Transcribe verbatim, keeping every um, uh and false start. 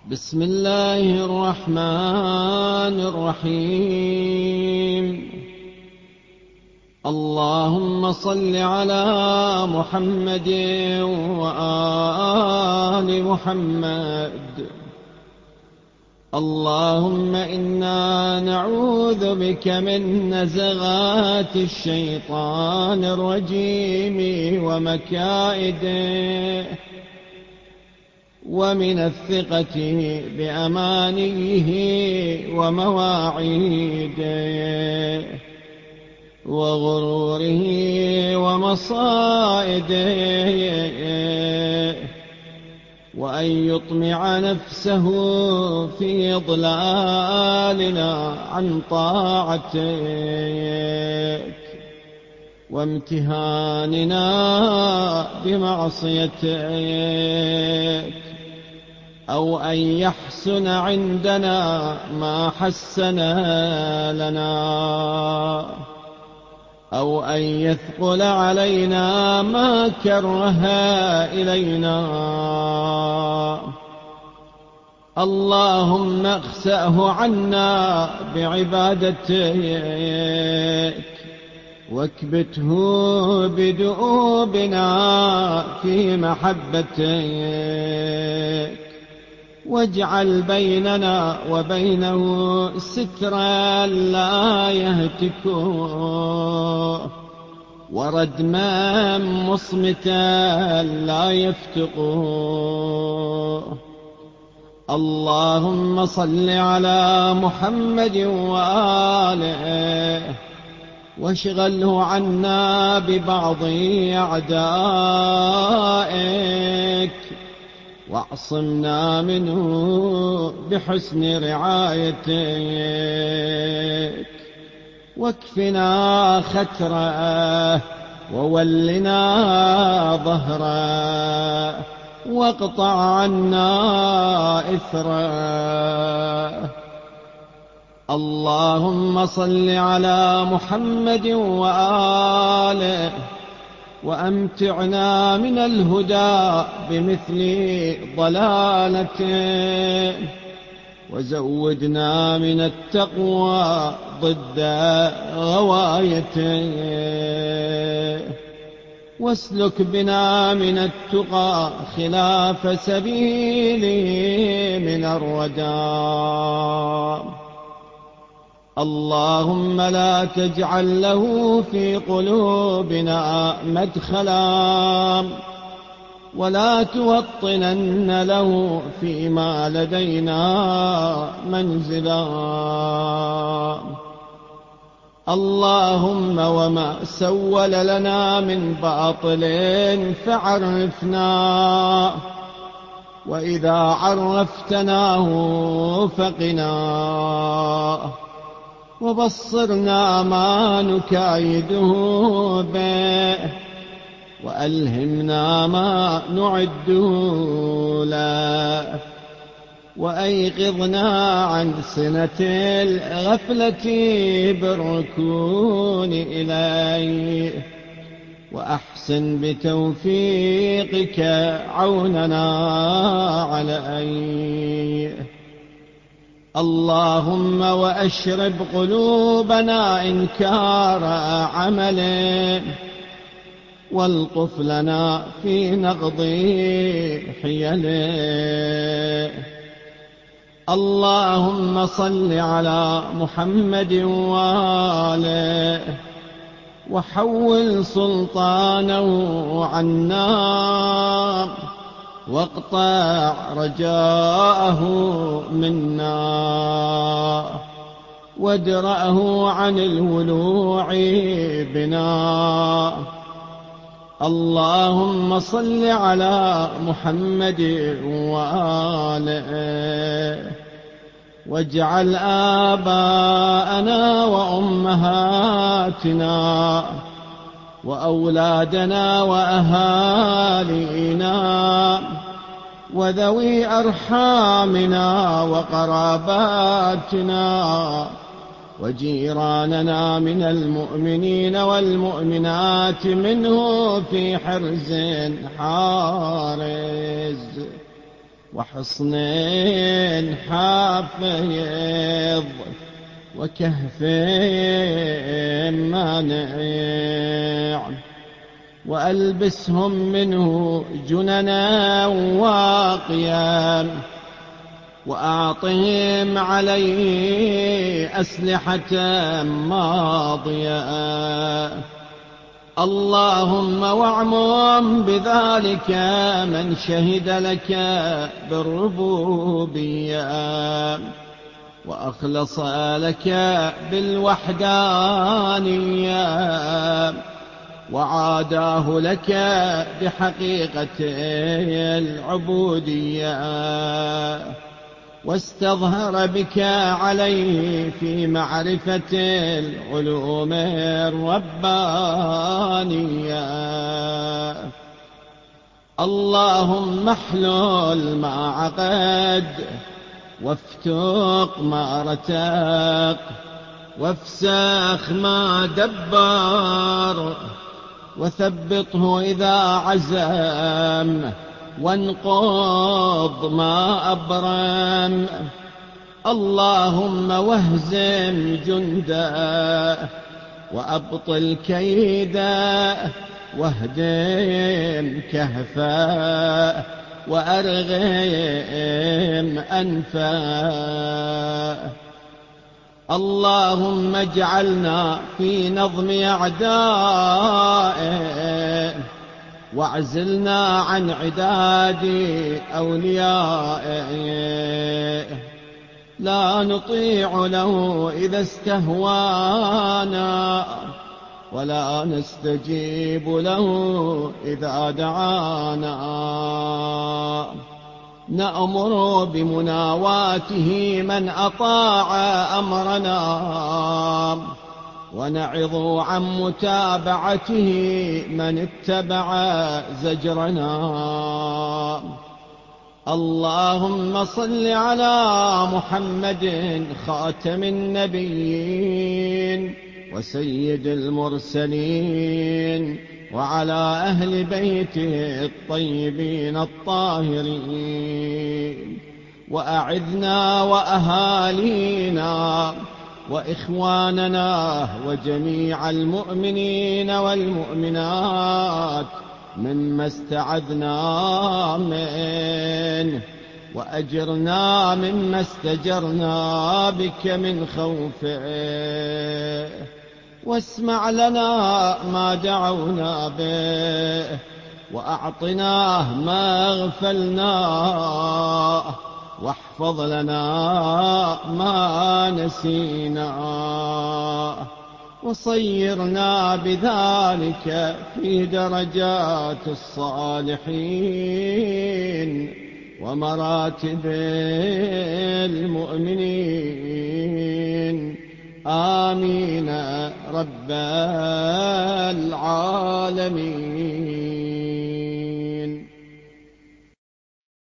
بسم الله الرحمن الرحيم. اللهم صل على محمد وآل محمد. اللهم إنا نعوذ بك من نزغات الشيطان الرجيم ومكائده، ومن الثقة بأمانيه ومواعيده، وغروره ومصائده، وأن يطمع نفسه في ضلالنا عن طاعتك، وامتهاننا بمعصيتك، أو أن يحسن عندنا ما حسن لنا، أو أن يثقل علينا ما كره إلينا. اللهم اخسأه عنا بعبادتك، واكبته بدؤوبنا في محبتك، واجعل بيننا وبينه سترا لا يهتكه، وردما مصمتا لا يفتقه. اللهم صل على محمد وآله، واشغله عنا ببعض أعدائك، واعصمنا منه بحسن رعايتك، واكفنا ختره، وولنا ظهره، واقطع عنا إثره. اللهم صل على محمد وآله، وأمتعنا من الهدى بمثل ضلالته، وزودنا من التقوى ضد غوايته، واسلك بنا من التقى خلاف سبيله من الردى. اللهم لا تجعل له في قلوبنا مدخلا، ولا توطنن له فيما لدينا منزلا. اللهم وما سول لنا من باطل فعرفنا، وإذا عرفتناه فقنا، وبصرنا ما نكايده به، وألهمنا ما نعده له، وأيقظنا عن سنة الغفلة بالركون إليه، وأحسن بتوفيقك عوننا عليه. اللهم وأشرب قلوبنا إنكار عمله، والطف لنا في نقض حيله. اللهم صل على محمد وآله، وحول سلطانه عنا، واقطع رجاءه منا، وادرأه عن الولوع بنا. اللهم صل على محمد وآله، واجعل آباءنا وأمهاتنا وأولادنا وأهالينا وذوي أرحامنا وقراباتنا وجيراننا من المؤمنين والمؤمنات منه في حرز حارز. وحصن حافظ وكهف مانع، وألبسهم منه جننا واقيا، وأعطهم عليه أسلحة ماضية. اللهم واعمم بذلك من شهد لك بالربوبية وأخلص لك بالوحدانية، وعاداه لك بحقيقة العبودية، واستظهر بك عليه في معرفة العلوم الربانية. اللهم احلل ما عقد، وافتق ما رتق، وافسخ ما دبر، وثبطه إذا عزم، وانقض ما أبرم. اللهم واهزم جنده، وأبطل كيده، واهدم كهفه، وأرغم أنفه. اللهم اجعلنا في نظم أعدائه، واعزلنا عن عداد أوليائه. لا نطيع له إذا استهوانا، ولا نستجيب له إذا دعانا. نأمر بمناواته من أطاع أمرنا، ونعظ عن متابعته من اتبع زجرنا. اللهم صل على محمد خاتم النبيين وسيد المرسلين، وعلى أهل بيته الطيبين الطاهرين، وأعذنا وأهالينا وإخواننا وجميع المؤمنين والمؤمنات مما استعذنا منه، وأجرنا مما استجرنا بك من خوفه. واسمع لنا ما دعونا به، وأعطناه ما أغفلناه، واحفظ لنا ما نسيناه، وصيرنا بذلك في درجات الصالحين ومراتب المؤمنين. آمين رب العالمين.